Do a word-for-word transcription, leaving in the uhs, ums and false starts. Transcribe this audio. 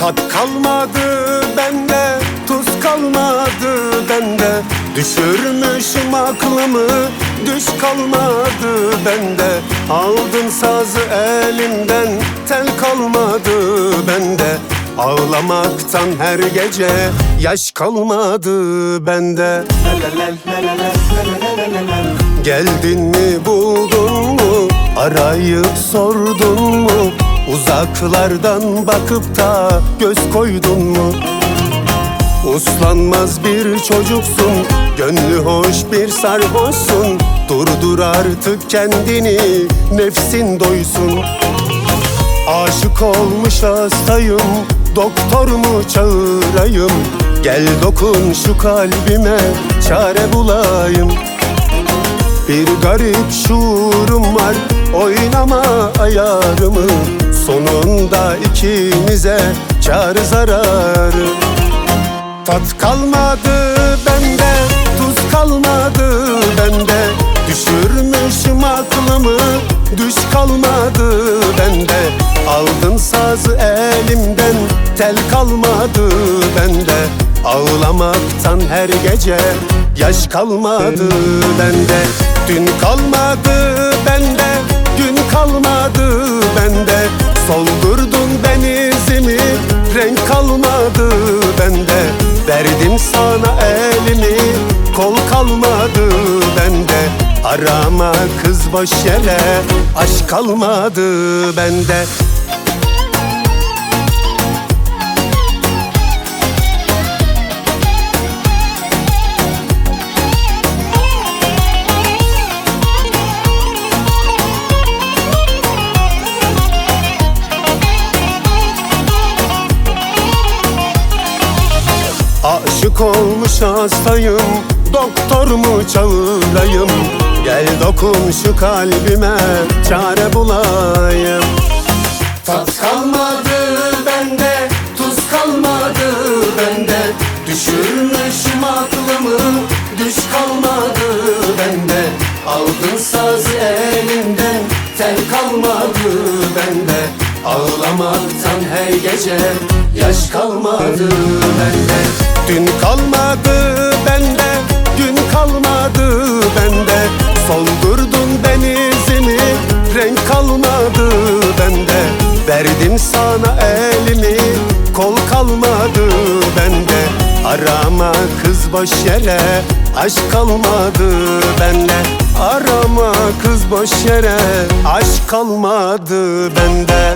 Tat kalmadı bende, tuz kalmadı bende. Düşürmüşüm aklımı, düş kalmadı bende. Aldın sazı elimden, tel kalmadı bende. Ağlamaktan her gece yaş kalmadı bende. Geldin mi, buldun mu, arayıp sordun mu? Uzaklardan bakıp da göz koydun mu? Uslanmaz bir çocuksun, gönlü hoş bir sarhoşsun. Durdur artık kendini, nefsin doysun. Aşık olmuş hastayım, doktor mu çağırayım? Gel dokun şu kalbime, çare bulayım. Bir garip şuurum var, oynama ayarımı. Sonunda ikimize kâr zararı. Tat kalmadı bende, tuz kalmadı bende. Düşürmüşüm aklımı, düş kalmadı bende. Aldın sazı elimden, tel kalmadı bende. Ağlamaktan her gece yaş kalmadı bende. Dün kalmadı bende, gün kalmadı bende. Soldurdun benizimi, renk kalmadı bende. Verdim sana elimi, kol kalmadı bende. Arama kız boş yere, aşk kalmadı bende. Aşık olmuş hastayım, doktor mu çağırayım? Gel dokun şu kalbime, çare bulayım. Tat kalmadı bende, tuz kalmadı bende. Düşürmüşüm aklımı, düş kalmadı bende. Aldın sazı elimden, tel kalmadı bende. Ağlamaktan her gece yaş kalmadı bende. Dün kalmadı bende, gün kalmadı bende. Soldurdun benizimi, renk kalmadı bende. Verdim sana elimi, kol kalmadı bende. Arama kız boş yere, aşk kalmadı bende. Arama kız boş yere, aşk kalmadı bende.